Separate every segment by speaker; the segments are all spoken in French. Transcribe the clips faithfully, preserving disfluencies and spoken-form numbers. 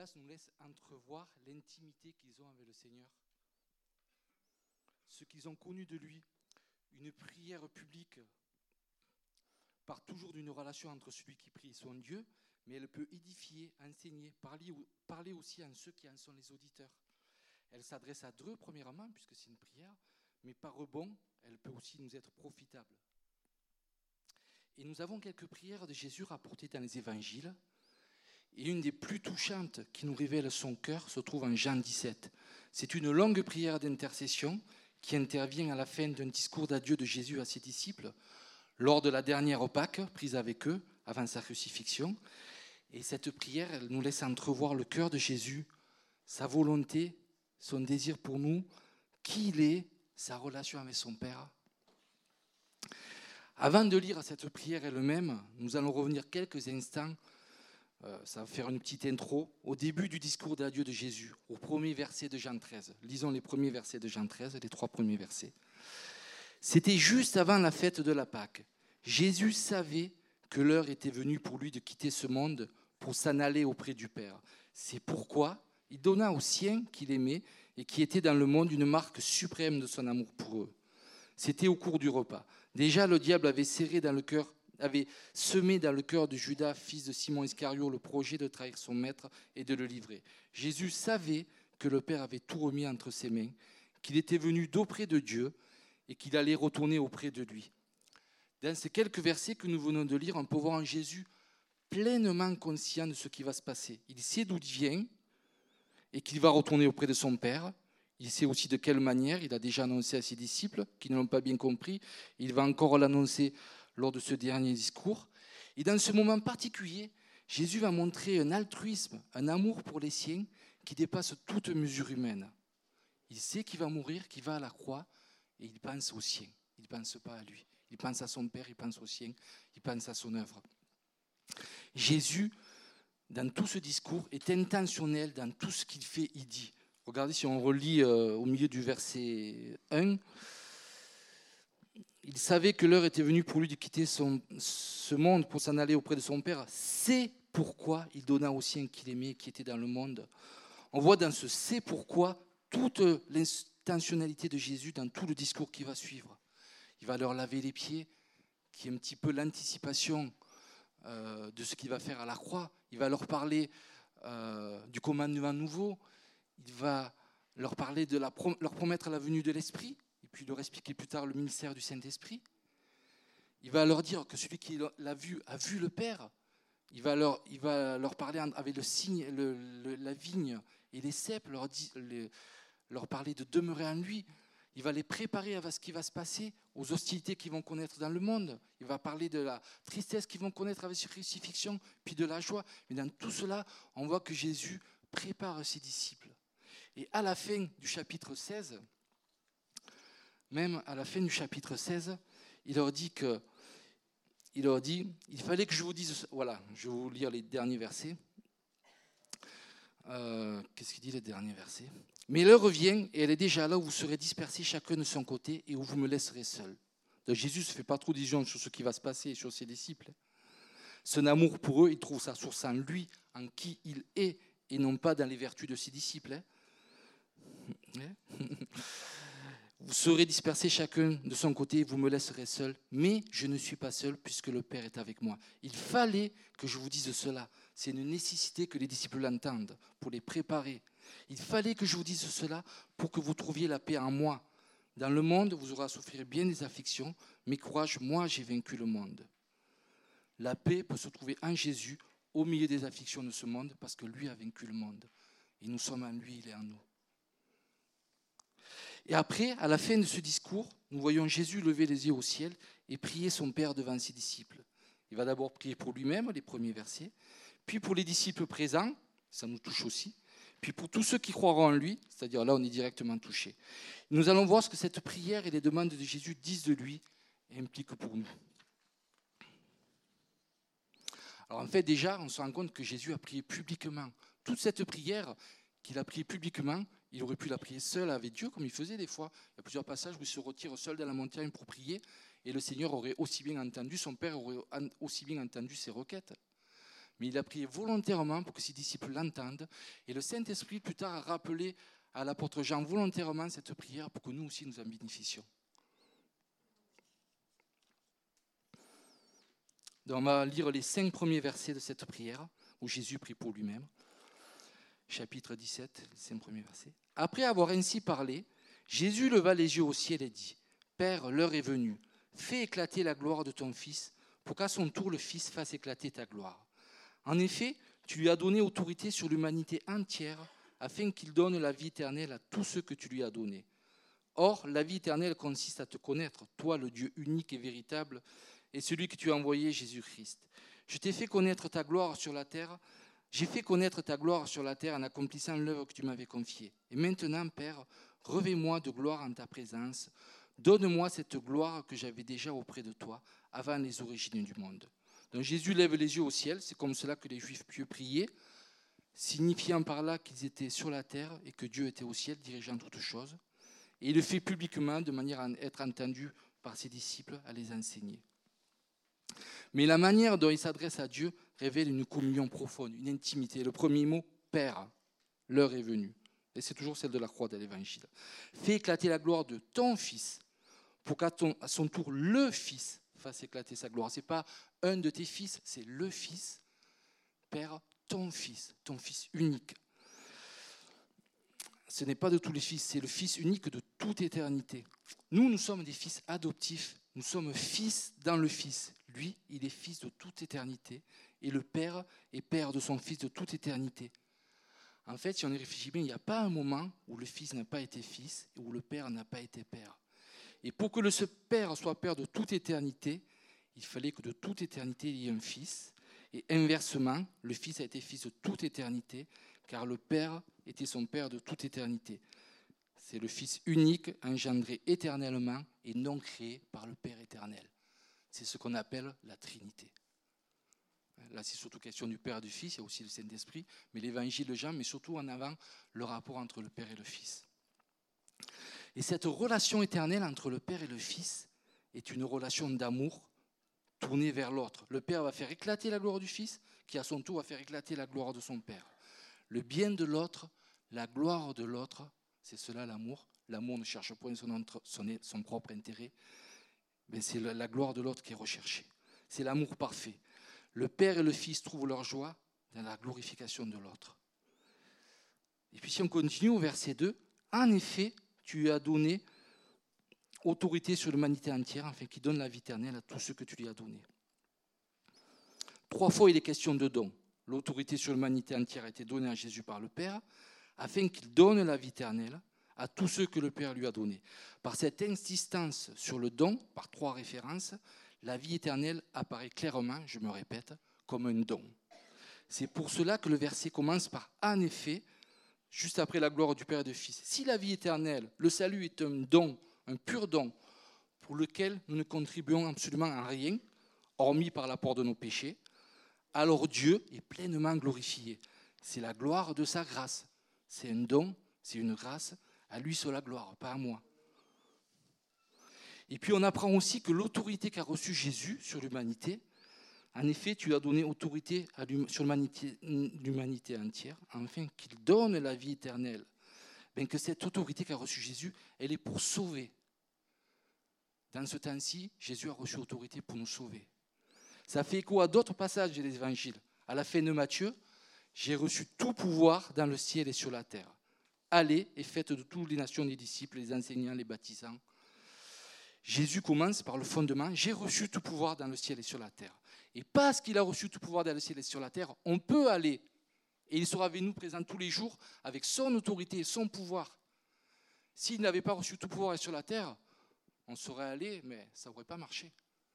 Speaker 1: Judas nous laisse entrevoir l'intimité qu'ils ont avec le Seigneur. Ce qu'ils ont connu de lui, une prière publique part toujours d'une relation entre celui qui prie et son Dieu, mais elle peut édifier, enseigner, parler, parler aussi à ceux qui en sont les auditeurs. Elle s'adresse à Dieu premièrement, puisque c'est une prière, mais par rebond, elle peut aussi nous être profitable. Et nous avons quelques prières de Jésus rapportées dans les évangiles, et une des plus touchantes qui nous révèle son cœur se trouve en Jean dix-sept. C'est une longue prière d'intercession qui intervient à la fin d'un discours d'adieu de Jésus à ses disciples, lors de la dernière Pâque prise avec eux, avant sa crucifixion. Et cette prière, elle nous laisse entrevoir le cœur de Jésus, sa volonté, son désir pour nous, qui il est, sa relation avec son Père. Avant de lire cette prière elle-même, nous allons revenir quelques instants, euh, ça va faire une petite intro, au début du discours d'adieu de Jésus, au premier verset de Jean treize. Lisons les premiers versets de Jean treize, les trois premiers versets. C'était juste avant la fête de la Pâque. Jésus savait que l'heure était venue pour lui de quitter ce monde pour s'en aller auprès du Père. C'est pourquoi il donna aux siens qu'il aimait et qui étaient dans le monde une marque suprême de son amour pour eux. C'était au cours du repas. Déjà, le diable avait serré dans le cœur, avait semé dans le cœur de Judas, fils de Simon Iscario, le projet de trahir son maître et de le livrer. Jésus savait que le Père avait tout remis entre ses mains, qu'il était venu d'auprès de Dieu et qu'il allait retourner auprès de lui. Dans ces quelques versets que nous venons de lire, on peut voir en Jésus pleinement conscient de ce qui va se passer. Il sait d'où il vient et qu'il va retourner auprès de son Père. Il sait aussi de quelle manière. Il a déjà annoncé à ses disciples qui ne l'ont pas bien compris. Il va encore l'annoncer lors de ce dernier discours. Et dans ce moment particulier, Jésus va montrer un altruisme, un amour pour les siens qui dépasse toute mesure humaine. Il sait qu'il va mourir, qu'il va à la croix, et il pense aux siens. Il ne pense pas à lui. Il pense à son Père, il pense aux siens, il pense à son œuvre. Jésus, dans tout ce discours, est intentionnel dans tout ce qu'il fait, il dit. Regardez, si on relit euh, au milieu du verset un, il savait que l'heure était venue pour lui de quitter son, ce monde pour s'en aller auprès de son Père. C'est pourquoi il donna aux siens qu'il aimait, qui étaient dans le monde. On voit dans ce « c'est pourquoi » toute l'intentionnalité de Jésus dans tout le discours qui va suivre. Il va leur laver les pieds, qui est un petit peu l'anticipation euh, de ce qu'il va faire à la croix. Il va leur parler euh, du commandement nouveau. Il va leur parler de la, leur promettre la venue de l'Esprit, et puis leur expliquer plus tard le ministère du Saint-Esprit. Il va leur dire que celui qui l'a vu a vu le Père. Il va leur, il va leur parler avec le signe, le, le, la vigne et les cèpes, leur, les, leur parler de demeurer en lui. Il va les préparer à ce qui va se passer, aux hostilités qu'ils vont connaître dans le monde. Il va parler de la tristesse qu'ils vont connaître avec cette crucifixion, puis de la joie. Mais dans tout cela, on voit que Jésus prépare ses disciples. Et à la fin du chapitre seize, même à la fin du chapitre seize, il leur dit que, il leur dit, il fallait que je vous dise, voilà, je vais vous lire les derniers versets. Euh, qu'est-ce qu'il dit les derniers versets ? Mais l'heure vient et elle est déjà là où vous serez dispersés chacun de son côté et où vous me laisserez seul. Donc Jésus ne fait pas trop d'illusions sur ce qui va se passer et sur ses disciples. Son amour pour eux, il trouve sa source en lui, en qui il est, et non pas dans les vertus de ses disciples. Vous serez dispersés chacun de son côté et vous me laisserez seul. Mais je ne suis pas seul puisque le Père est avec moi. Il fallait que je vous dise cela. C'est une nécessité que les disciples l'entendent pour les préparer. Il fallait que je vous dise cela pour que vous trouviez la paix en moi. Dans le monde, vous aurez à souffrir bien des afflictions, mais courage, moi j'ai vaincu le monde. La paix peut se trouver en Jésus au milieu des afflictions de ce monde parce que lui a vaincu le monde. Et nous sommes en lui, il est en nous. Et après, à la fin de ce discours, nous voyons Jésus lever les yeux au ciel et prier son Père devant ses disciples. Il va d'abord prier pour lui-même, les premiers versets, puis pour les disciples présents, ça nous touche aussi, puis pour tous ceux qui croiront en lui, c'est-à-dire là on est directement touchés. Nous allons voir ce que cette prière et les demandes de Jésus disent de lui et impliquent pour nous. Alors en fait déjà, on se rend compte que Jésus a prié publiquement. Toute cette prière qu'il a priée publiquement, il aurait pu la prier seul avec Dieu, comme il faisait des fois. Il y a plusieurs passages où il se retire seul dans la montagne pour prier, et le Seigneur aurait aussi bien entendu, son Père aurait aussi bien entendu ses requêtes. mais il a prié volontairement pour que ses disciples l'entendent. Et le Saint-Esprit, plus tard, a rappelé à l'apôtre Jean volontairement cette prière pour que nous aussi nous en bénéficions. Donc on va lire les cinq premiers versets de cette prière, où Jésus prie pour lui-même. Chapitre dix-sept, les cinq premiers versets. « Après avoir ainsi parlé, Jésus leva les yeux au ciel et dit, « Père, l'heure est venue, fais éclater la gloire de ton Fils, pour qu'à son tour le Fils fasse éclater ta gloire. En effet, tu lui as donné autorité sur l'humanité entière, afin qu'il donne la vie éternelle à tous ceux que tu lui as donnés. Or, la vie éternelle consiste à te connaître, toi le Dieu unique et véritable, et celui que tu as envoyé, Jésus-Christ. Je t'ai fait connaître ta gloire sur la terre, j'ai fait connaître ta gloire sur la terre en accomplissant l'œuvre que tu m'avais confiée. Et maintenant, Père, revêt-moi de gloire en ta présence, donne-moi cette gloire que j'avais déjà auprès de toi, avant les origines du monde. » Donc Jésus lève les yeux au ciel, c'est comme cela que les Juifs pieux priaient, signifiant par là qu'ils étaient sur la terre et que Dieu était au ciel, dirigeant toutes choses. Et il le fait publiquement, de manière à être entendu par ses disciples, à les enseigner. Mais la manière dont il s'adresse à Dieu révèle une communion profonde, une intimité. Le premier mot, Père, l'heure est venue. Et c'est toujours celle de la croix de l'Évangile. Fais éclater la gloire de ton Fils, pour qu'à ton, à son tour, le Fils fasse éclater sa gloire. Ce n'est pas un de tes fils, c'est le Fils. Père, ton Fils, ton Fils unique. Ce n'est pas de tous les fils, c'est le Fils unique de toute éternité. Nous, nous sommes des fils adoptifs. Nous sommes fils dans le Fils. Lui, il est fils de toute éternité. Et le Père est Père de son Fils de toute éternité. En fait, si on y réfléchit bien, il n'y a pas un moment où le Fils n'a pas été Fils et où le Père n'a pas été Père. Et pour que le Père soit Père de toute éternité, il fallait que de toute éternité, il y ait un Fils. Et inversement, le Fils a été Fils de toute éternité, car le Père était son Père de toute éternité. C'est le Fils unique, engendré éternellement et non créé par le Père éternel. C'est ce qu'on appelle la Trinité. Là, c'est surtout question du Père et du Fils, il y a aussi le Saint-Esprit, mais l'Évangile de Jean met surtout en avant le rapport entre le Père et le Fils. Et cette relation éternelle entre le Père et le Fils est une relation d'amour tournée vers l'autre. Le Père va faire éclater la gloire du Fils, qui à son tour va faire éclater la gloire de son Père. Le bien de l'autre, la gloire de l'autre, c'est cela l'amour. L'amour ne cherche point son, entre, son, son propre intérêt, mais c'est la gloire de l'autre qui est recherchée. C'est l'amour parfait. Le Père et le Fils trouvent leur joie dans la glorification de l'autre. Et puis si on continue au verset deux, en effet, tu lui as donné autorité sur l'humanité entière, afin qu'il donne la vie éternelle à tous ceux que tu lui as donnés. Trois fois, il est question de don. L'autorité sur l'humanité entière a été donnée à Jésus par le Père, afin qu'il donne la vie éternelle à tous ceux que le Père lui a donnés. Par cette insistance sur le don, par trois références, la vie éternelle apparaît clairement, je me répète, comme un don. C'est pour cela que le verset commence par « en effet », juste après la gloire du Père et du Fils. Si la vie éternelle, le salut est un don, un pur don, pour lequel nous ne contribuons absolument en rien, hormis par l'apport de nos péchés, alors Dieu est pleinement glorifié. C'est la gloire de sa grâce. C'est un don, c'est une grâce, à lui soit la gloire, pas à moi. Et puis on apprend aussi que l'autorité qu'a reçue Jésus sur l'humanité, en effet, tu as donné autorité à sur l'humanité, l'humanité entière, afin qu'il donne la vie éternelle. Bien que cette autorité qu'a reçue Jésus, elle est pour sauver. Dans ce temps-ci, Jésus a reçu autorité pour nous sauver. Ça fait écho à d'autres passages des évangiles. À la fin de Matthieu, j'ai reçu tout pouvoir dans le ciel et sur la terre. Allez et faites de toutes les nations des disciples, les enseignants, les baptisants. Jésus commence par le fondement, j'ai reçu tout pouvoir dans le ciel et sur la terre. Et parce qu'il a reçu tout pouvoir dans le ciel et sur la terre, on peut aller. Et il sera avec nous présent tous les jours avec son autorité et son pouvoir. S'il n'avait pas reçu tout pouvoir sur la terre, on serait allé, mais ça n'aurait pas marché.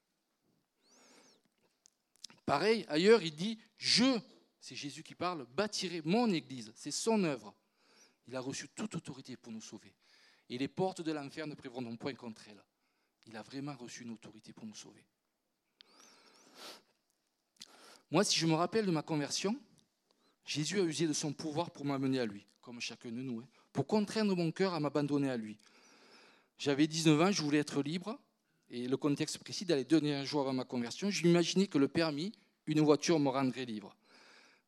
Speaker 1: Pareil, ailleurs, il dit, je, c'est Jésus qui parle, bâtirai mon église, c'est son œuvre. Il a reçu toute autorité pour nous sauver. Et les portes de l'enfer ne prévaudront point contre elle. Il a vraiment reçu une autorité pour nous sauver. Moi, si je me rappelle de ma conversion, Jésus a usé de son pouvoir pour m'amener à lui, comme chacun de nous, hein, pour contraindre mon cœur à m'abandonner à lui. J'avais dix-neuf ans, je voulais être libre, et le contexte précis, dans les deux derniers jours avant ma conversion, je m'imaginais que le permis, une voiture me rendrait libre.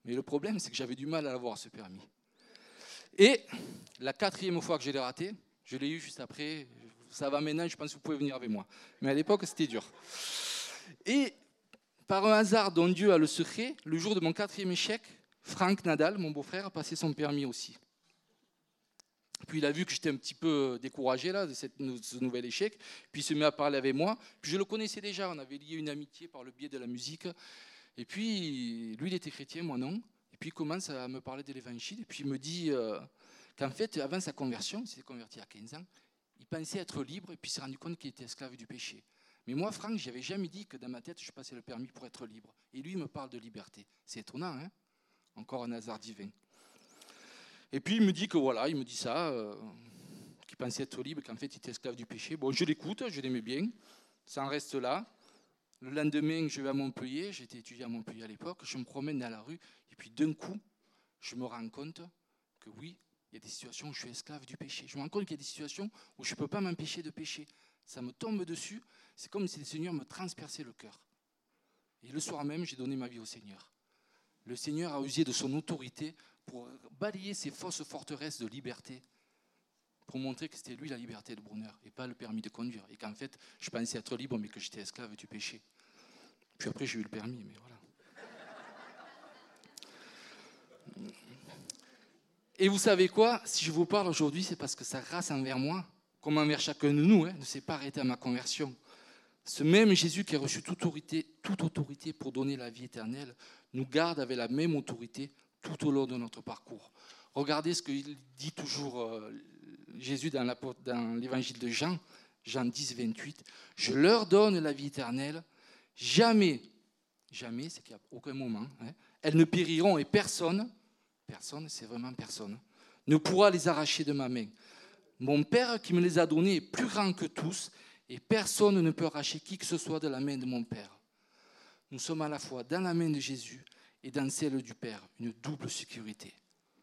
Speaker 1: Mais le problème, c'est que j'avais du mal à l'avoir, ce permis. Et la quatrième fois que je l'ai raté, je l'ai eu juste après. Ça va maintenant, je pense que vous pouvez venir avec moi. Mais à l'époque, c'était dur. Et par un hasard dont Dieu a le secret, le jour de mon quatrième échec, Franck Nadal, mon beau-frère, a passé son permis aussi. Puis il a vu que j'étais un petit peu découragé là, de cette, ce nouvel échec. Puis il se met à parler avec moi. Puis je le connaissais déjà, on avait lié une amitié par le biais de la musique. Et puis lui, il était chrétien, moi non. Et puis il commence à me parler de l'évangile. Et puis il me dit euh, qu'en fait, avant sa conversion, il s'est converti à quinze ans, il pensait être libre et puis il s'est rendu compte qu'il était esclave du péché. Mais moi, Franck, je n'avais jamais dit que dans ma tête, je passais le permis pour être libre. Et lui, il me parle de liberté. C'est étonnant, hein? Encore un hasard divin. Et puis il me dit que voilà, il me dit ça, euh, qu'il pensait être libre, qu'en fait il était esclave du péché. Bon, je l'écoute, je l'aimais bien, ça en reste là. Le lendemain, je vais à Montpellier, j'étais étudiant à Montpellier à l'époque, je me promène dans la rue, et puis d'un coup, je me rends compte que oui, il y a des situations où je suis esclave du péché. Je me rends compte qu'il y a des situations où je ne peux pas m'empêcher de pécher. Ça me tombe dessus, c'est comme si le Seigneur me transperçait le cœur. Et le soir même, j'ai donné ma vie au Seigneur. Le Seigneur a usé de son autorité pour balayer ces fausses forteresses de liberté, pour montrer que c'était lui la liberté et le bonheur, et pas le permis de conduire. Et qu'en fait, je pensais être libre, mais que j'étais esclave du péché. Puis après, j'ai eu le permis, mais voilà. Et vous savez quoi? Si je vous parle aujourd'hui, c'est parce que sa grâce envers moi, comme envers chacun de nous, hein, ne s'est pas arrêtée à ma conversion. Ce même Jésus qui a reçu toute autorité, toute autorité pour donner la vie éternelle, nous garde avec la même autorité tout au long de notre parcours. Regardez ce qu'il dit toujours euh, Jésus dans, la, dans l'évangile de Jean, Jean dix, vingt-huit. « Je leur donne la vie éternelle, jamais, jamais, c'est qu'il n'y a aucun moment, hein, elles ne périront et personne, personne, c'est vraiment personne, ne pourra les arracher de ma main. Mon Père qui me les a donnés est plus grand que tous et personne ne peut arracher qui que ce soit de la main de mon Père. » Nous sommes à la fois dans la main de Jésus et dans celle du Père, une double sécurité.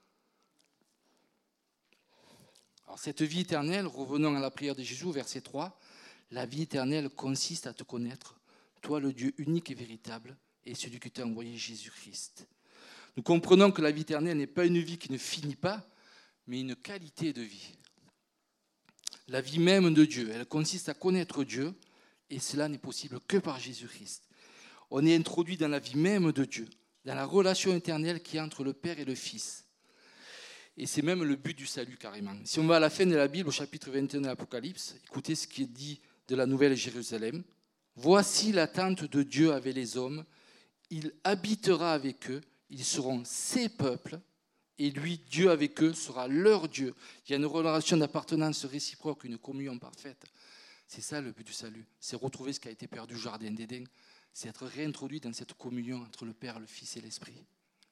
Speaker 1: Alors cette vie éternelle, revenons à la prière de Jésus, verset trois, la vie éternelle consiste à te connaître, toi le Dieu unique et véritable, et celui qui t'a envoyé Jésus-Christ. Nous comprenons que la vie éternelle n'est pas une vie qui ne finit pas, mais une qualité de vie. La vie même de Dieu, elle consiste à connaître Dieu, et cela n'est possible que par Jésus-Christ. On est introduit dans la vie même de Dieu, dans la relation éternelle qui est entre le Père et le Fils. Et c'est même le but du salut carrément. Si on va à la fin de la Bible, au chapitre vingt et un de l'Apocalypse, écoutez ce qui est dit de la Nouvelle Jérusalem. « Voici l'attente de Dieu avec les hommes, il habitera avec eux, ils seront ses peuples, et lui, Dieu avec eux, sera leur Dieu. » Il y a une relation d'appartenance réciproque, une communion parfaite. C'est ça le but du salut, c'est retrouver ce qui a été perdu au Jardin d'Éden. C'est être réintroduit dans cette communion entre le Père, le Fils et l'Esprit.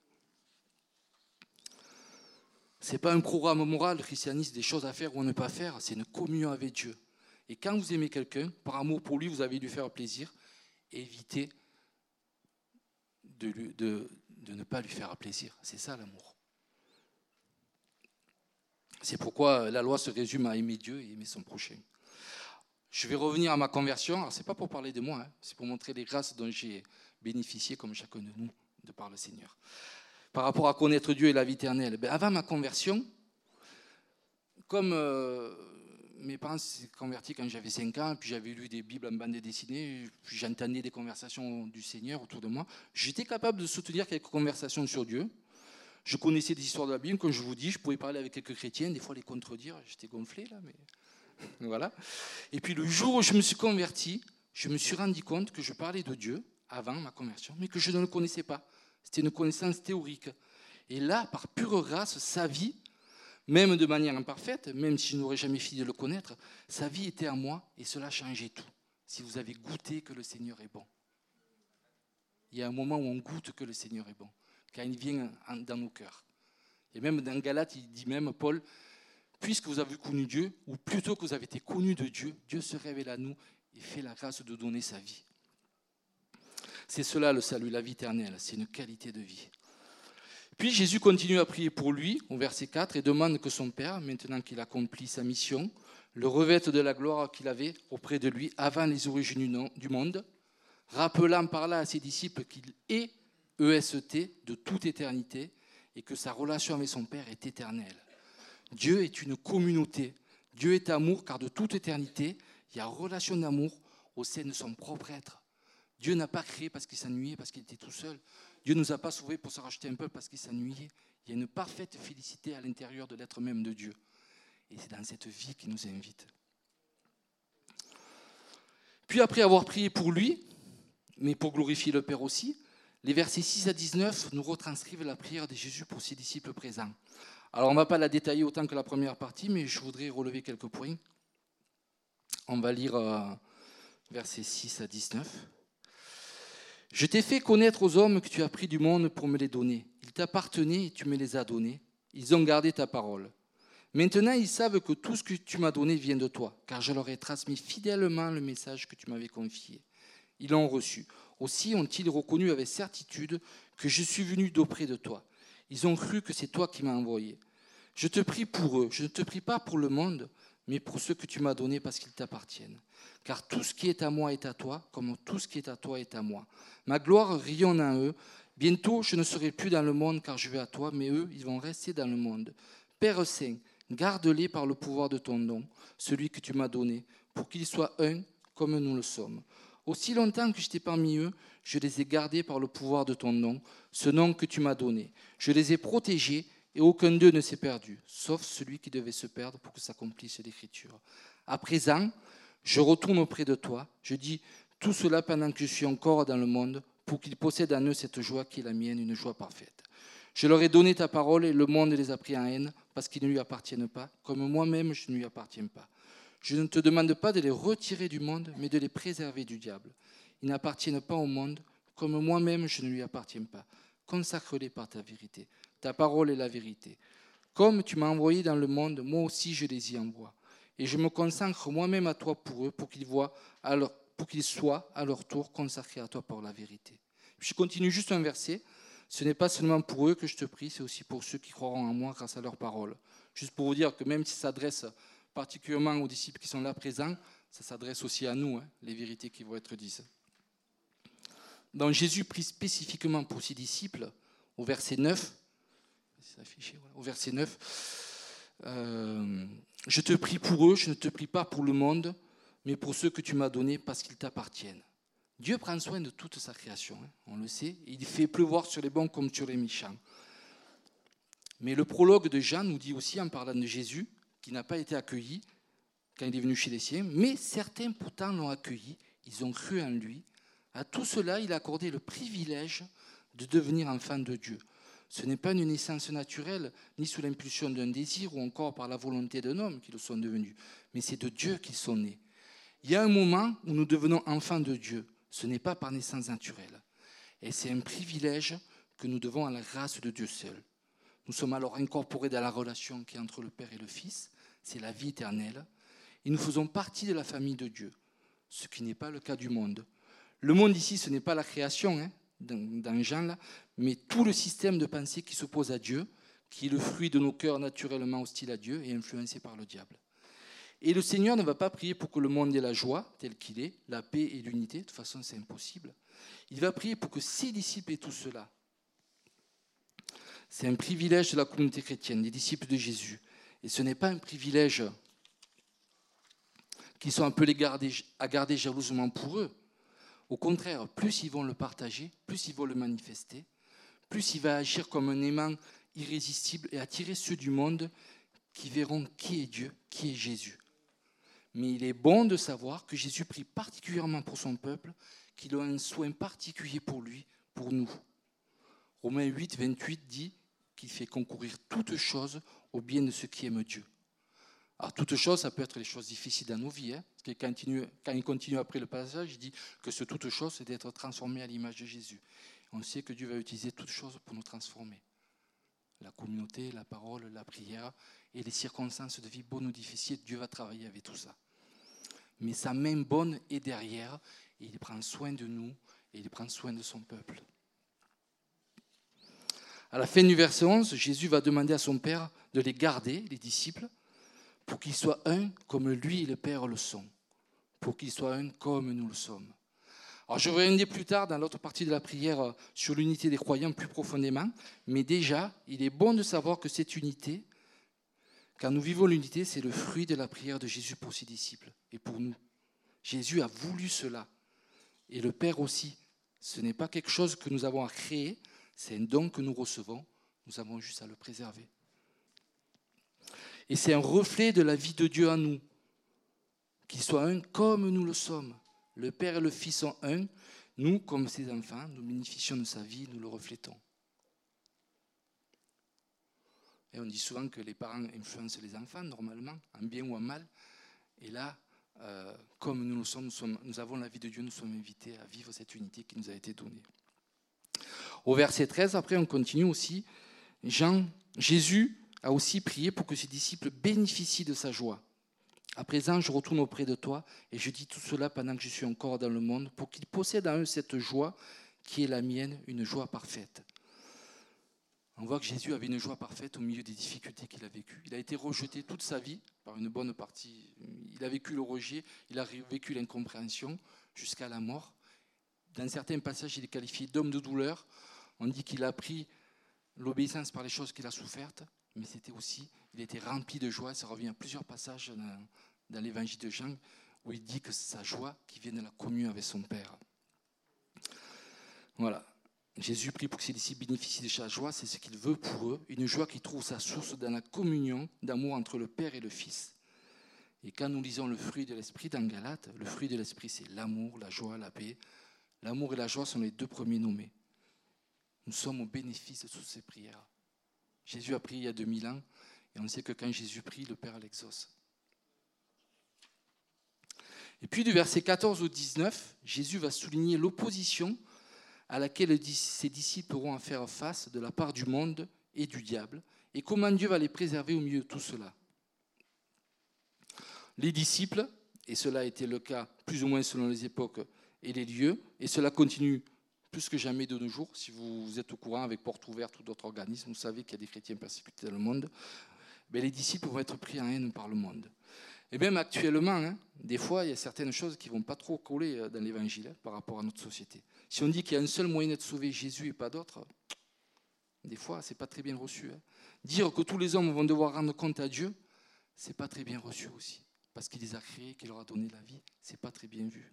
Speaker 1: Ce n'est pas un programme moral, le christianisme, des choses à faire ou à ne pas faire, c'est une communion avec Dieu. Et quand vous aimez quelqu'un, par amour pour lui, vous avez lui faire plaisir, évitez de, lui, de, de ne pas lui faire plaisir. C'est ça l'amour. C'est pourquoi la loi se résume à aimer Dieu et aimer son prochain. Je vais revenir à ma conversion. Alors, ce n'est pas pour parler de moi, hein, c'est pour montrer les grâces dont j'ai bénéficié, comme chacun de nous, de par le Seigneur. Par rapport à connaître Dieu et la vie éternelle, ben avant ma conversion, comme euh, mes parents s'étaient convertis quand j'avais cinq ans, puis j'avais lu des Bibles en bande dessinée, puis j'entendais des conversations du Seigneur autour de moi, j'étais capable de soutenir quelques conversations sur Dieu. Je connaissais des histoires de la Bible, comme je vous dis, je pouvais parler avec quelques chrétiens, des fois les contredire, j'étais gonflé là, mais... Voilà. Et puis le jour où je me suis converti, je me suis rendu compte que je parlais de Dieu avant ma conversion, mais que je ne le connaissais pas. C'était une connaissance théorique. Et là, par pure grâce, sa vie, même de manière imparfaite, même si je n'aurais jamais fini de le connaître, sa vie était en moi et cela changeait tout. Si vous avez goûté que le Seigneur est bon. Il y a un moment où on goûte que le Seigneur est bon, quand il vient dans nos cœurs. Et même dans Galates, il dit même, Paul, puisque vous avez connu Dieu, ou plutôt que vous avez été connu de Dieu, Dieu se révèle à nous et fait la grâce de donner sa vie. C'est cela le salut, la vie éternelle, c'est une qualité de vie. Puis Jésus continue à prier pour lui, au verset quatre, et demande que son Père, maintenant qu'il accomplit sa mission, le revête de la gloire qu'il avait auprès de lui avant les origines du monde, rappelant par là à ses disciples qu'il est E S T, de toute éternité, et que sa relation avec son Père est éternelle. Dieu est une communauté. Dieu est amour, car de toute éternité, il y a relation d'amour au sein de son propre être. Dieu n'a pas créé parce qu'il s'ennuyait, parce qu'il était tout seul. Dieu ne nous a pas sauvés pour se racheter un peu parce qu'il s'ennuyait. Il y a une parfaite félicité à l'intérieur de l'être même de Dieu. Et c'est dans cette vie qu'il nous invite. Puis après avoir prié pour lui, mais pour glorifier le Père aussi, les versets six à dix-neuf nous retranscrivent la prière de Jésus pour ses disciples présents. Alors on ne va pas la détailler autant que la première partie, mais je voudrais relever quelques points. On va lire euh, versets six à dix-neuf. « Je t'ai fait connaître aux hommes que tu as pris du monde pour me les donner. Ils t'appartenaient et tu me les as donnés. Ils ont gardé ta parole. Maintenant, ils savent que tout ce que tu m'as donné vient de toi, car je leur ai transmis fidèlement le message que tu m'avais confié. Ils l'ont reçu. Aussi ont-ils reconnu avec certitude que je suis venu d'auprès de toi. Ils ont cru que c'est toi qui m'as envoyé. Je te prie pour eux. Je ne te prie pas pour le monde, mais pour ceux que tu m'as donnés parce qu'ils t'appartiennent. Car tout ce qui est à moi est à toi, comme tout ce qui est à toi est à moi. Ma gloire rayonne en eux. Bientôt, je ne serai plus dans le monde, car je vais à toi, mais eux, ils vont rester dans le monde. Père Saint, garde-les par le pouvoir de ton nom, celui que tu m'as donné, pour qu'ils soient un comme nous le sommes. Aussi longtemps que j'étais parmi eux, je les ai gardés par le pouvoir de ton nom, ce nom que tu m'as donné. Je les ai protégés et aucun d'eux ne s'est perdu, sauf celui qui devait se perdre pour que s'accomplisse l'Écriture. À présent, je retourne auprès de toi. Je dis tout cela pendant que je suis encore dans le monde, pour qu'ils possèdent en eux cette joie qui est la mienne, une joie parfaite. Je leur ai donné ta parole et le monde les a pris en haine parce qu'ils ne lui appartiennent pas, comme moi-même je ne lui appartiens pas. Je ne te demande pas de les retirer du monde, mais de les préserver du diable. Ils n'appartiennent pas au monde, comme moi-même je ne lui appartiens pas. Consacre-les par ta vérité. Ta parole est la vérité. Comme tu m'as envoyé dans le monde, moi aussi je les y envoie. Et je me consacre moi-même à toi pour eux, pour qu'ils voient, à leur, pour qu'ils soient à leur tour consacrés à toi par la vérité. Je continue juste un verset. Ce n'est pas seulement pour eux que je te prie, c'est aussi pour ceux qui croiront en moi grâce à leur parole. Juste pour vous dire que même si ça s'adresse particulièrement aux disciples qui sont là présents, ça s'adresse aussi à nous, hein, les vérités qui vont être dites. Donc Jésus prie spécifiquement pour ses disciples, au verset neuf, c'est affiché, voilà, au verset neuf, euh, « Je te prie pour eux, je ne te prie pas pour le monde, mais pour ceux que tu m'as donnés parce qu'ils t'appartiennent. » Dieu prend soin de toute sa création, hein, on le sait, et il fait pleuvoir sur les bons comme sur les méchants. Mais le prologue de Jean nous dit aussi, en parlant de Jésus, qu'il n'a pas été accueilli quand il est venu chez les siens, mais certains pourtant l'ont accueilli, ils ont cru en lui. À tout cela, il a accordé le privilège de devenir enfant de Dieu. Ce n'est pas une naissance naturelle, ni sous l'impulsion d'un désir, ou encore par la volonté d'un homme qu'ils le sont devenus, mais c'est de Dieu qu'ils sont nés. Il y a un moment où nous devenons enfants de Dieu. Ce n'est pas par naissance naturelle. Et c'est un privilège que nous devons à la grâce de Dieu seul. Nous sommes alors incorporés dans la relation qui est entre le Père et le Fils. C'est la vie éternelle. Et nous faisons partie de la famille de Dieu, ce qui n'est pas le cas du monde. Le monde ici, ce n'est pas la création, hein, dans, dans Jean, là, mais tout le système de pensée qui s'oppose à Dieu, qui est le fruit de nos cœurs naturellement hostiles à Dieu et influencés par le diable. Et le Seigneur ne va pas prier pour que le monde ait la joie, tel qu'il est, la paix et l'unité. De toute façon, c'est impossible. Il va prier pour que ses disciples aient tout cela. C'est un privilège de la communauté chrétienne, des disciples de Jésus. Et ce n'est pas un privilège qu'ils sont appelés garder, à garder jalousement pour eux. Au contraire, plus ils vont le partager, plus ils vont le manifester, plus il va agir comme un aimant irrésistible et attirer ceux du monde qui verront qui est Dieu, qui est Jésus. Mais il est bon de savoir que Jésus prie particulièrement pour son peuple, qu'il a un soin particulier pour lui, pour nous. Romains huit, vingt-huit dit qu'il fait concourir toutes choses au bien de ceux qui aiment Dieu. Alors, toutes choses, ça peut être les choses difficiles dans nos vies. Hein, parce que quand il, continue, quand il continue après le passage, il dit que ce toute chose, c'est d'être transformé à l'image de Jésus. On sait que Dieu va utiliser toutes choses pour nous transformer. La communauté, la parole, la prière et les circonstances de vie bonnes ou difficiles, Dieu va travailler avec tout ça. Mais sa main bonne est derrière et il prend soin de nous et il prend soin de son peuple. À la fin du verset onze, Jésus va demander à son Père de les garder, les disciples, pour qu'ils soient un comme lui et le Père le sont, pour qu'ils soient un comme nous le sommes. Alors je reviendrai plus tard dans l'autre partie de la prière sur l'unité des croyants plus profondément, mais déjà, il est bon de savoir que cette unité, quand nous vivons l'unité, c'est le fruit de la prière de Jésus pour ses disciples et pour nous. Jésus a voulu cela, et le Père aussi. Ce n'est pas quelque chose que nous avons à créer, c'est un don que nous recevons, nous avons juste à le préserver. Et c'est un reflet de la vie de Dieu en nous, qu'il soit un comme nous le sommes. Le Père et le Fils sont un, nous, comme ses enfants, nous bénéficions de sa vie, nous le reflétons. Et on dit souvent que les parents influencent les enfants, normalement, en bien ou en mal. Et là, euh, comme nous le sommes, nous sommes, nous avons la vie de Dieu, nous sommes invités à vivre cette unité qui nous a été donnée. Au verset treize, après, on continue aussi. Jean, Jésus a aussi prié pour que ses disciples bénéficient de sa joie. À présent, je retourne auprès de toi et je dis tout cela pendant que je suis encore dans le monde, pour qu'ils possèdent en eux cette joie qui est la mienne, une joie parfaite. On voit que Jésus avait une joie parfaite au milieu des difficultés qu'il a vécues. Il a été rejeté toute sa vie par une bonne partie. Il a vécu le rejet, il a vécu l'incompréhension jusqu'à la mort. Dans certains passages, il est qualifié d'homme de douleur. On dit qu'il a pris l'obéissance par les choses qu'il a souffertes, mais c'était aussi, il était rempli de joie. Ça revient à plusieurs passages dans, dans l'évangile de Jean, où il dit que c'est sa joie qui vient de la communion avec son Père. Voilà. Jésus prie pour que ses disciples bénéficient de sa joie, c'est ce qu'il veut pour eux, une joie qui trouve sa source dans la communion d'amour entre le Père et le Fils. Et quand nous lisons le fruit de l'Esprit dans Galates, le fruit de l'Esprit, c'est l'amour, la joie, la paix. L'amour et la joie sont les deux premiers nommés. Nous sommes au bénéfice de toutes ces prières. Jésus a prié il y a deux mille ans, et on sait que quand Jésus prie, le Père l'exauce. Et puis du verset quatorze au dix-neuf, Jésus va souligner l'opposition à laquelle ses disciples auront à faire face de la part du monde et du diable, et comment Dieu va les préserver au milieu de tout cela. Les disciples, et cela a été le cas plus ou moins selon les époques et les lieux, et cela continue plus que jamais de nos jours. Si vous êtes au courant avec Porte Ouverte ou d'autres organismes, vous savez qu'il y a des chrétiens persécutés dans le monde, mais les disciples vont être pris en haine par le monde. Et même actuellement, hein, des fois, il y a certaines choses qui ne vont pas trop coller dans l'évangile hein, par rapport à notre société. Si on dit qu'il y a un seul moyen d'être sauvé, Jésus et pas d'autre, des fois, ce n'est pas très bien reçu. Hein. Dire que tous les hommes vont devoir rendre compte à Dieu, ce n'est pas très bien reçu aussi. Parce qu'il les a créés, qu'il leur a donné la vie, ce n'est pas très bien vu.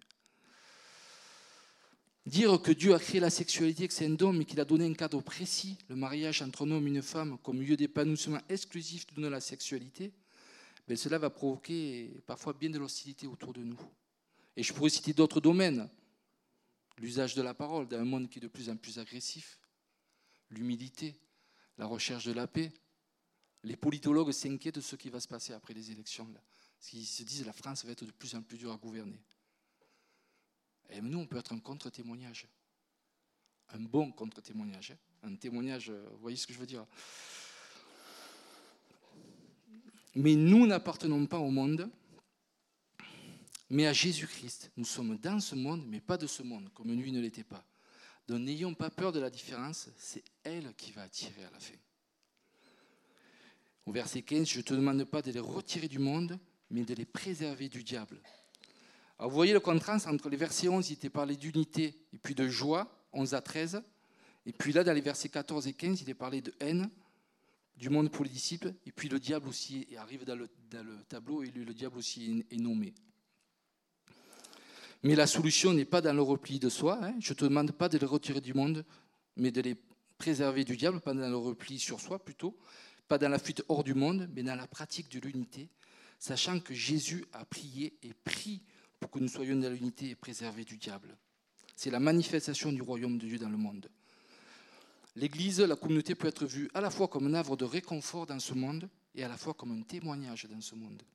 Speaker 1: Dire que Dieu a créé la sexualité, que c'est un don, mais qu'il a donné un cadre précis, le mariage entre un homme et une femme, comme lieu d'épanouissement exclusif de la sexualité, ben cela va provoquer parfois bien de l'hostilité autour de nous. Et je pourrais citer d'autres domaines. L'usage de la parole dans un monde qui est de plus en plus agressif, l'humilité, la recherche de la paix. Les politologues s'inquiètent de ce qui va se passer après les élections. Là. Ils se disent que la France va être de plus en plus dure à gouverner. Et nous, on peut être un contre-témoignage. Un bon contre-témoignage. Hein. Un témoignage, vous voyez ce que je veux dire ? Mais nous n'appartenons pas au monde, mais à Jésus-Christ. Nous sommes dans ce monde, mais pas de ce monde, comme lui ne l'était pas. Donc n'ayons pas peur de la différence, c'est elle qui va attirer à la fin. Au verset quinze, je ne te demande pas de les retirer du monde, mais de les préserver du diable. Alors vous voyez le contraste entre les versets onze, il était parlé d'unité et puis de joie, onze à treize. Et puis là, dans les versets quatorze et quinze, il est parlé de haine, du monde pour les disciples, et puis le diable aussi arrive dans le, dans le tableau, et lui, le diable aussi est, est nommé. Mais la solution n'est pas dans le repli de soi, hein. Je ne te demande pas de les retirer du monde, mais de les préserver du diable, pas dans le repli sur soi plutôt, pas dans la fuite hors du monde, mais dans la pratique de l'unité, sachant que Jésus a prié et prie pour que nous soyons dans l'unité et préservés du diable. C'est la manifestation du royaume de Dieu dans le monde. L'Église, la communauté peut être vue à la fois comme un havre de réconfort dans ce monde et à la fois comme un témoignage dans ce monde.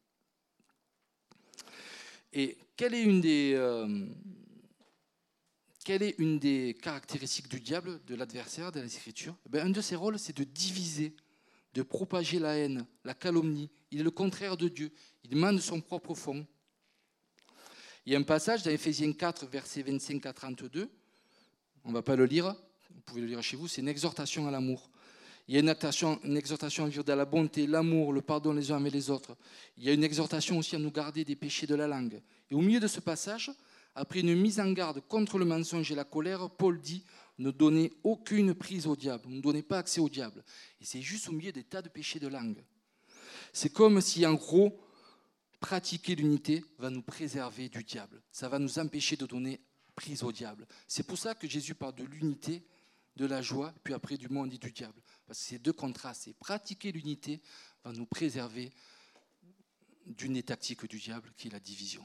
Speaker 1: Et quelle est une des, euh, quelle est une des caractéristiques du diable, de l'adversaire, de l'Écriture ? Eh bien, un de ses rôles, c'est de diviser, de propager la haine, la calomnie. Il est le contraire de Dieu. Il mène son propre fond. Il y a un passage dans Éphésiens quatre, versets vingt-cinq à trente-deux. On ne va pas le lire. Vous pouvez le lire chez vous, c'est une exhortation à l'amour. Il y a une exhortation, une exhortation à vivre dans la bonté, l'amour, le pardon les uns avec les autres. Il y a une exhortation aussi à nous garder des péchés de la langue. Et au milieu de ce passage, Après une mise en garde contre le mensonge et la colère, Paul dit « Ne donnez aucune prise au diable, ne donnez pas accès au diable. » Et c'est juste au milieu des tas de péchés de langue. C'est comme si, en gros, pratiquer l'unité va nous préserver du diable. Ça va nous empêcher de donner prise au diable. C'est pour ça que Jésus parle de l'unité, de la joie, puis après du monde et du diable. Parce que c'est deux contrastes. Et pratiquer l'unité va nous préserver d'une des tactiques du diable, qui est la division.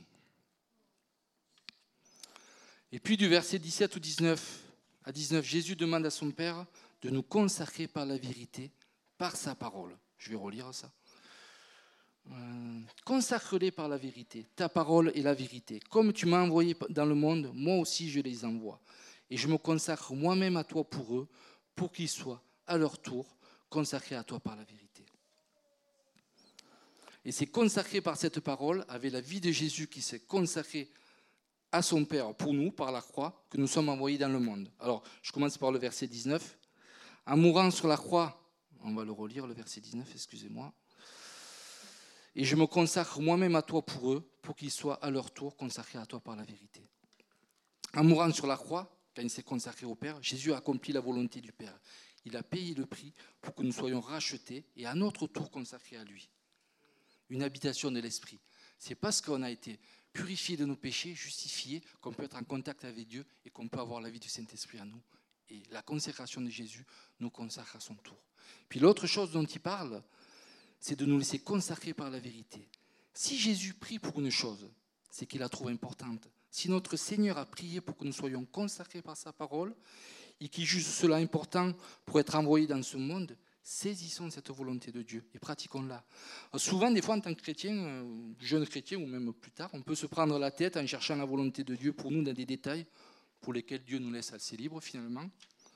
Speaker 1: Et puis du verset dix-sept ou dix-neuf à dix-neuf, Jésus demande à son Père de nous consacrer par la vérité, par sa parole. Je vais relire ça. Euh, consacre-les par la vérité. Ta parole est la vérité. Comme tu m'as envoyé dans le monde, moi aussi je les envoie. Et je me consacre moi-même à toi pour eux, pour qu'ils soient à leur tour consacrés à toi par la vérité. Et c'est consacré par cette parole, avec la vie de Jésus qui s'est consacré à son Père pour nous, par la croix, que nous sommes envoyés dans le monde. Alors, je commence par le verset dix-neuf. En mourant sur la croix, on va le relire, le verset dix-neuf, excusez-moi. Et je me consacre moi-même à toi pour eux, pour qu'ils soient à leur tour consacrés à toi par la vérité. En mourant sur la croix, quand il s'est consacré au Père, Jésus a accompli la volonté du Père. Il a payé le prix pour que nous soyons rachetés et à notre tour consacrés à lui. Une habitation de l'esprit. C'est parce qu'on a été purifié de nos péchés, justifié, qu'on peut être en contact avec Dieu et qu'on peut avoir la vie du Saint-Esprit en nous. Et la consécration de Jésus nous consacre à son tour. Puis l'autre chose dont il parle, c'est de nous laisser consacrer par la vérité. Si Jésus prie pour une chose, c'est qu'il la trouve importante. Si notre Seigneur a prié pour que nous soyons consacrés par sa parole et qu'il juge cela important pour être envoyés dans ce monde, saisissons cette volonté de Dieu et pratiquons-la. Souvent, des fois, en tant que chrétien, jeune chrétien ou même plus tard, on peut se prendre la tête en cherchant la volonté de Dieu pour nous dans des détails pour lesquels Dieu nous laisse assez libres finalement,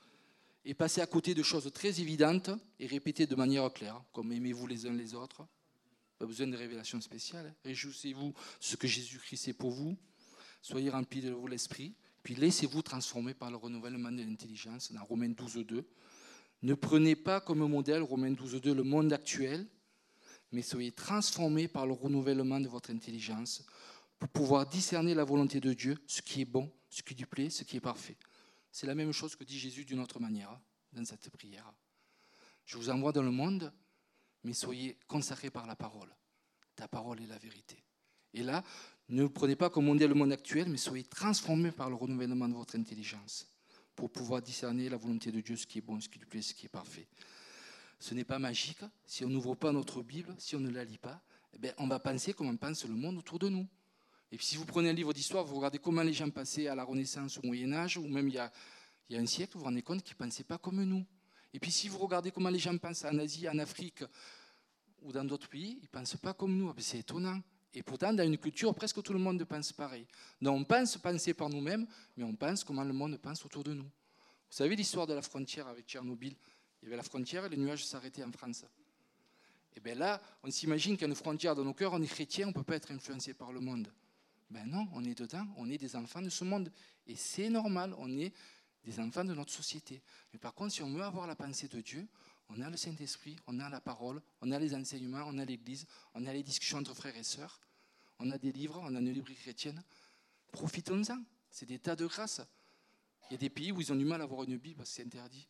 Speaker 1: et passer à côté de choses très évidentes et répéter de manière claire, comme aimez-vous les uns les autres. Pas besoin de révélation spéciale. Réjouissez-vous de ce que Jésus-Christ est pour vous. Soyez remplis de l'esprit. Puis laissez-vous transformer par le renouvellement de l'intelligence, dans Romains douze, deux. Ne prenez pas comme modèle, Romains douze, deux, le monde actuel, mais soyez transformés par le renouvellement de votre intelligence pour pouvoir discerner la volonté de Dieu, ce qui est bon, ce qui lui plaît, ce qui est parfait. C'est la même chose que dit Jésus d'une autre manière dans cette prière. Je vous envoie dans le monde, mais soyez consacrés par la parole. Ta parole est la vérité. Et là, ne prenez pas comme modèle le monde actuel, mais soyez transformés par le renouvellement de votre intelligence pour pouvoir discerner la volonté de Dieu, ce qui est bon, ce qui lui plaît, ce qui est parfait. Ce n'est pas magique. Si on n'ouvre pas notre Bible, si on ne la lit pas, eh bien, on va penser comme on pense le monde autour de nous. Et puis si vous prenez un livre d'histoire, vous regardez comment les gens passaient à la Renaissance, au Moyen-Âge, ou même il y a, il y a un siècle, vous vous rendez compte qu'ils ne pensaient pas comme nous. Et puis si vous regardez comment les gens pensent en Asie, en Afrique, ou dans d'autres pays, ils ne pensent pas comme nous. C'est étonnant. Et pourtant, dans une culture, presque tout le monde pense pareil. Donc on pense penser par nous-mêmes, mais on pense comment le monde pense autour de nous. Vous savez l'histoire de la frontière avec Tchernobyl? Il y avait la frontière et les nuages s'arrêtaient en France. Et bien là, on s'imagine qu'il y a une frontière dans nos cœurs, on est chrétien, on ne peut pas être influencé par le monde. Ben non, on est dedans, on est des enfants de ce monde. Et c'est normal, on est des enfants de notre société. Mais par contre, si on veut avoir la pensée de Dieu, on a le Saint-Esprit, on a la parole, on a les enseignements, on a l'Église, on a les discussions entre frères et sœurs, on a des livres, on a une librairie chrétienne. Profitons-en, c'est des tas de grâces. Il y a des pays où ils ont du mal à avoir une Bible parce que c'est interdit.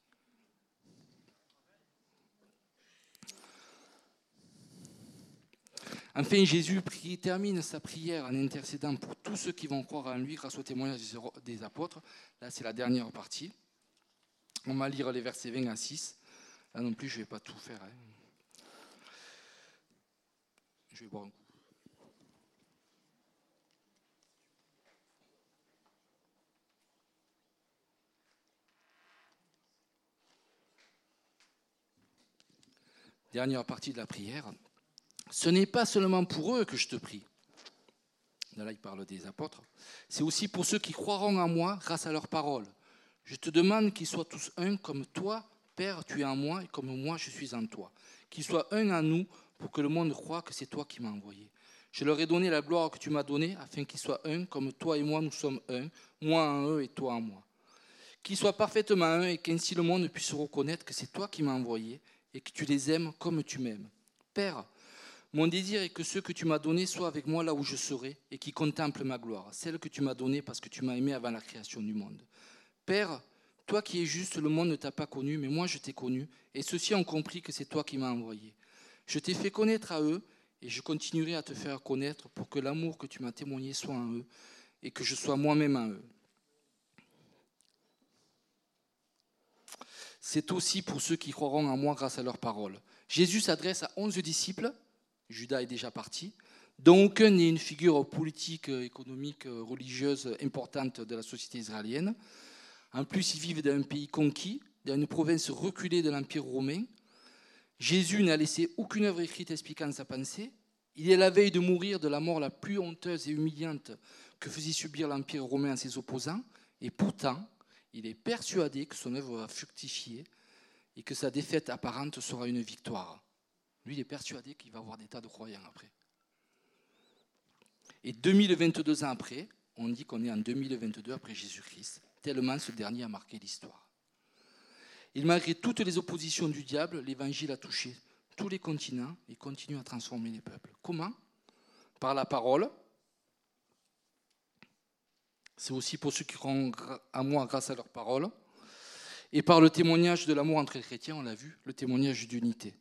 Speaker 1: Enfin, Jésus prie, termine sa prière en intercédant pour tous ceux qui vont croire en lui grâce au témoignage des apôtres. Là, c'est la dernière partie. On va lire les versets vingt à six. Là non plus, je ne vais pas tout faire. Hein. Je vais boire un coup. Dernière partie de la prière. Ce n'est pas seulement pour eux que je te prie. Là, il parle des apôtres. C'est aussi pour ceux qui croiront en moi grâce à leur parole. Je te demande qu'ils soient tous un comme toi, Père, tu es en moi et comme moi, je suis en toi. Qu'ils soient un en nous pour que le monde croie que c'est toi qui m'as envoyé. Je leur ai donné la gloire que tu m'as donnée afin qu'ils soient un comme toi et moi, nous sommes un, moi en eux et toi en moi. Qu'ils soient parfaitement un et qu'ainsi le monde puisse reconnaître que c'est toi qui m'as envoyé et que tu les aimes comme tu m'aimes. Père, Mon désir est que ceux que tu m'as donnés soient avec moi là où je serai et qui contemplent ma gloire, celle que tu m'as donnée parce que tu m'as aimé avant la création du monde. Père, toi qui es juste, le monde ne t'a pas connu, mais moi je t'ai connu, et ceux-ci ont compris que c'est toi qui m'as envoyé. Je t'ai fait connaître à eux, et je continuerai à te faire connaître pour que l'amour que tu m'as témoigné soit en eux, et que je sois moi-même en eux. C'est aussi pour ceux qui croiront en moi grâce à leurs paroles. Jésus s'adresse à onze disciples, Judas est déjà parti, dont aucun n'est une figure politique, économique, religieuse importante de la société israélienne. En plus, ils vivent dans un pays conquis, dans une province reculée de l'Empire romain. Jésus n'a laissé aucune œuvre écrite expliquant sa pensée. Il est la veille de mourir de la mort la plus honteuse et humiliante que faisait subir l'Empire romain à ses opposants. Et pourtant, il est persuadé que son œuvre va fructifier et que sa défaite apparente sera une victoire. Lui, il est persuadé qu'il va avoir des tas de croyants après. Et deux mille vingt-deux ans après, on dit qu'on est en deux mille vingt-deux après Jésus-Christ, tellement ce dernier a marqué l'histoire. Et malgré toutes les oppositions du diable, l'évangile a touché tous les continents et continue à transformer les peuples. Comment ? Par la parole. C'est aussi pour ceux qui croient à moi grâce à leur parole. Et par le témoignage de l'amour entre les chrétiens, on l'a vu, le témoignage d'unité.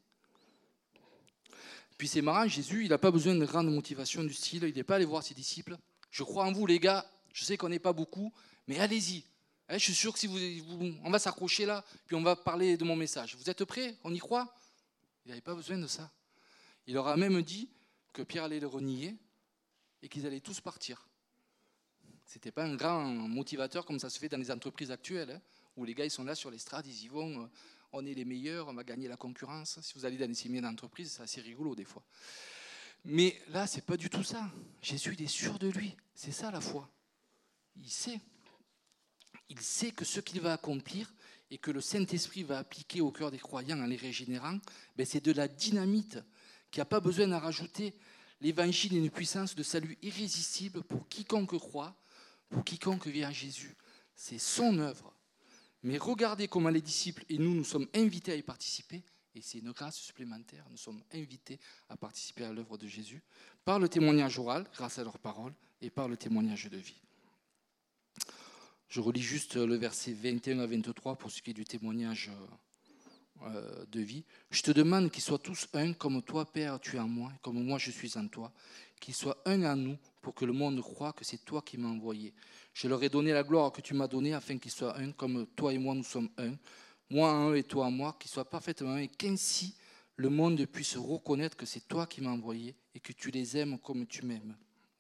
Speaker 1: Puis c'est marrant, Jésus, il n'a pas besoin de grande motivation du style, il n'est pas allé voir ses disciples. Je crois en vous les gars, je sais qu'on n'est pas beaucoup, mais allez-y. Je suis sûr que si vous, vous, on va s'accrocher là, puis on va parler de mon message. Vous êtes prêts ? On y croit ? Il n'avait pas besoin de ça. Il leur a même dit que Pierre allait le renier et qu'ils allaient tous partir. Ce n'était pas un grand motivateur comme ça se fait dans les entreprises actuelles, hein, où les gars ils sont là sur l'estrade, ils y vont, on est les meilleurs, on va gagner la concurrence. Si vous allez dans les séminaires d'entreprise, c'est assez rigolo des fois. Mais là, ce n'est pas du tout ça. Jésus, il est sûr de lui. C'est ça la foi. Il sait. Il sait que ce qu'il va accomplir et que le Saint-Esprit va appliquer au cœur des croyants en les régénérant, ben c'est de la dynamite qui n'a pas besoin d'en rajouter. L'évangile est une puissance de salut irrésistible pour quiconque croit, pour quiconque vient à Jésus. C'est son œuvre. Mais regardez comment les disciples et nous, nous sommes invités à y participer, et c'est une grâce supplémentaire. Nous sommes invités à participer à l'œuvre de Jésus par le témoignage oral, grâce à leurs paroles, et par le témoignage de vie. Je relis juste le verset vingt et un à vingt-trois pour ce qui est du témoignage de vie. Je te demande qu'ils soient tous un, comme toi, Père, tu es en moi, et comme moi je suis en toi, qu'ils soient un en nous, pour que le monde croie que c'est toi qui m'as envoyé. Je leur ai donné la gloire que tu m'as donnée, afin qu'ils soient un, comme toi et moi nous sommes un, moi en eux et toi en moi, qu'ils soient parfaitement un, et qu'ainsi le monde puisse reconnaître que c'est toi qui m'as envoyé, et que tu les aimes comme tu m'aimes.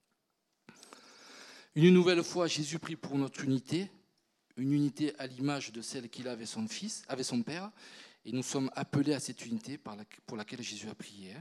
Speaker 1: Une nouvelle fois, Jésus prie pour notre unité, une unité à l'image de celle qu'il a avec son fils, avec son Père, et nous sommes appelés à cette unité pour laquelle Jésus a prié.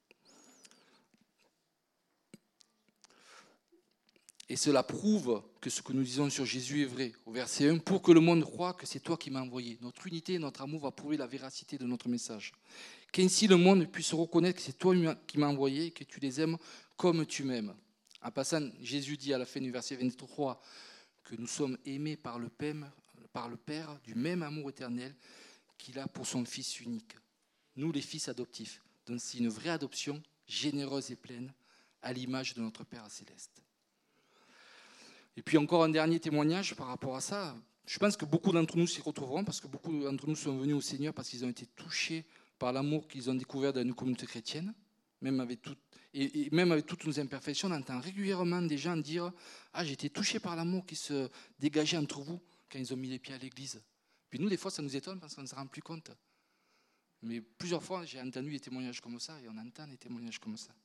Speaker 1: Et cela prouve que ce que nous disons sur Jésus est vrai. Au verset un, pour que le monde croie que c'est toi qui m'as envoyé. Notre unité et notre amour va prouver la véracité de notre message. Qu'ainsi le monde puisse reconnaître que c'est toi qui m'as envoyé et que tu les aimes comme tu m'aimes. En passant, Jésus dit à la fin du verset vingt-trois que nous sommes aimés par le Père, par le Père du même amour éternel qu'il a pour son Fils unique. Nous, les fils adoptifs. Donc c'est une vraie adoption généreuse et pleine à l'image de notre Père céleste. Et puis encore un dernier témoignage par rapport à ça. Je pense que beaucoup d'entre nous s'y retrouveront parce que beaucoup d'entre nous sont venus au Seigneur parce qu'ils ont été touchés par l'amour qu'ils ont découvert dans une communauté chrétienne. Même avec tout, et, et même avec toutes nos imperfections, on entend régulièrement des gens dire « Ah, j'ai été touché par l'amour qui se dégageait entre vous quand ils ont mis les pieds à l'église. » Puis nous, des fois, ça nous étonne parce qu'on ne se rend plus compte. Mais plusieurs fois, j'ai entendu des témoignages comme ça et on entend des témoignages comme ça.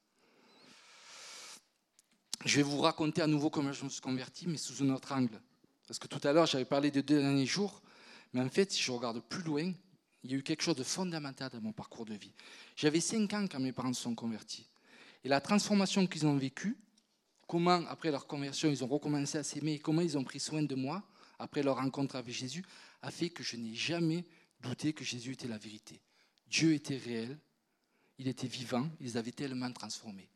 Speaker 1: Je vais vous raconter à nouveau comment je me suis converti, mais sous un autre angle. Parce que tout à l'heure, j'avais parlé des deux derniers jours, mais en fait, si je regarde plus loin, il y a eu quelque chose de fondamental dans mon parcours de vie. J'avais cinq ans quand mes parents se sont convertis. Et la transformation qu'ils ont vécue, comment, après leur conversion, ils ont recommencé à s'aimer, et comment ils ont pris soin de moi, après leur rencontre avec Jésus, a fait que je n'ai jamais douté que Jésus était la vérité. Dieu était réel, il était vivant, ils avaient tellement transformé.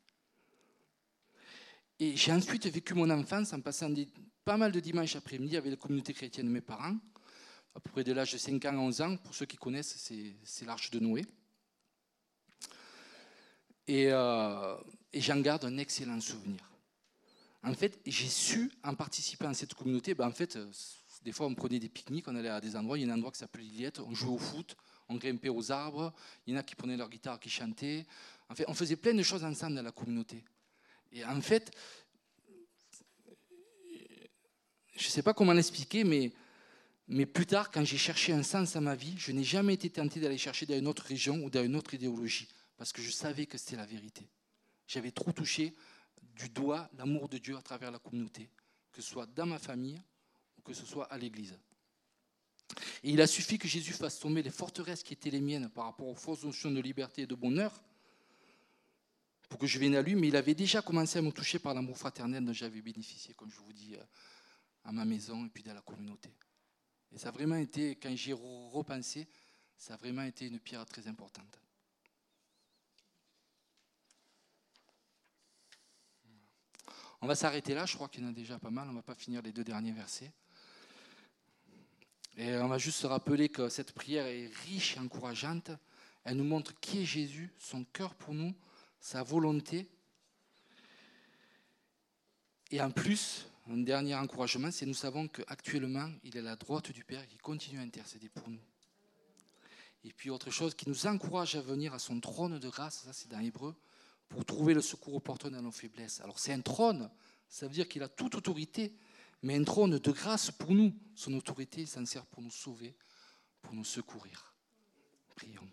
Speaker 1: Et j'ai ensuite vécu mon enfance en passant des, pas mal de dimanches après-midi avec la communauté chrétienne de mes parents, à peu près de l'âge de cinq ans à onze ans. Pour ceux qui connaissent, c'est, c'est l'arche de Noé. Et, euh, et j'en garde un excellent souvenir. En fait, j'ai su, en participant à cette communauté, ben en fait, des fois on prenait des pique-niques, on allait à des endroits, il y a un endroit qui s'appelait Lillette, on jouait au foot, on grimpait aux arbres, il y en a qui prenaient leur guitare, qui chantaient. En fait, on faisait plein de choses ensemble dans la communauté. Et en fait, je ne sais pas comment l'expliquer, mais, mais plus tard, quand j'ai cherché un sens à ma vie, je n'ai jamais été tenté d'aller chercher dans une autre région ou dans une autre idéologie, parce que je savais que c'était la vérité. J'avais trop touché du doigt l'amour de Dieu à travers la communauté, que ce soit dans ma famille ou que ce soit à l'église. Et il a suffi que Jésus fasse tomber les forteresses qui étaient les miennes par rapport aux fausses notions de liberté et de bonheur pour que je vienne à lui, mais il avait déjà commencé à me toucher par l'amour fraternel dont j'avais bénéficié, comme je vous dis, à ma maison et puis dans la communauté. Et ça a vraiment été, quand j'y ai repensé, ça a vraiment été une pierre très importante. On va s'arrêter là, je crois qu'il y en a déjà pas mal, on ne va pas finir les deux derniers versets. Et on va juste se rappeler que cette prière est riche et encourageante. Elle nous montre qui est Jésus, son cœur pour nous, sa volonté. Et en plus, un dernier encouragement, c'est que nous savons qu'actuellement, il est à la droite du Père qui continue à intercéder pour nous. Et puis autre chose qui nous encourage à venir à son trône de grâce, ça c'est dans Hébreu, pour trouver le secours opportun dans nos faiblesses. Alors c'est un trône, ça veut dire qu'il a toute autorité, mais un trône de grâce pour nous. Son autorité, il s'en sert pour nous sauver, pour nous secourir. Prions.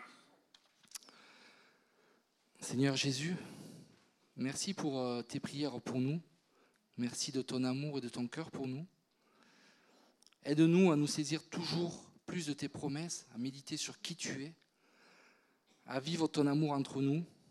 Speaker 1: Seigneur Jésus, merci pour tes prières pour nous. Merci de ton amour et de ton cœur pour nous. Aide-nous à nous saisir toujours plus de tes promesses, à méditer sur qui tu es, à vivre ton amour entre nous,